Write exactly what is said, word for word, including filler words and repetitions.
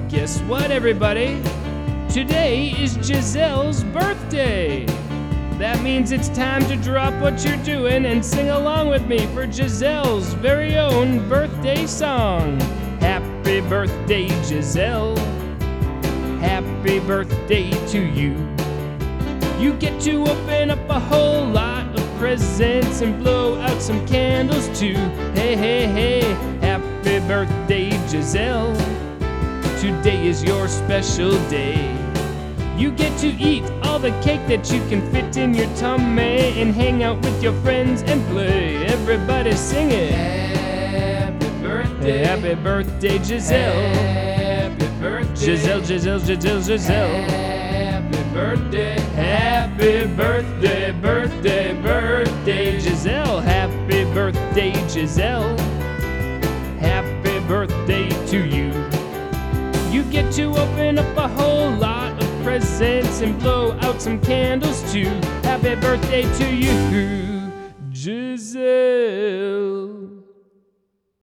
Guess what, everybody? Today is Giselle's birthday. That means it's time to drop what you're doing and sing along with me for Giselle's very own birthday song. Happy birthday, Giselle. Happy birthday to you. You get to open up a whole lot of presents and blow out some candles too. Hey, hey, hey, happy birthday, Giselle. Today is your special day. You get to eat all the cake that you can fit in your tummy and hang out with your friends and play. Everybody sing it. Happy birthday. Happy birthday, Giselle. Happy birthday. Giselle, Giselle, Giselle, Giselle. Happy birthday. Happy birthday, birthday, birthday, Giselle. Happy birthday, Giselle. Happy birthday to you. You get to open up a whole lot of presents and blow out some candles too. Happy birthday to you, Giselle.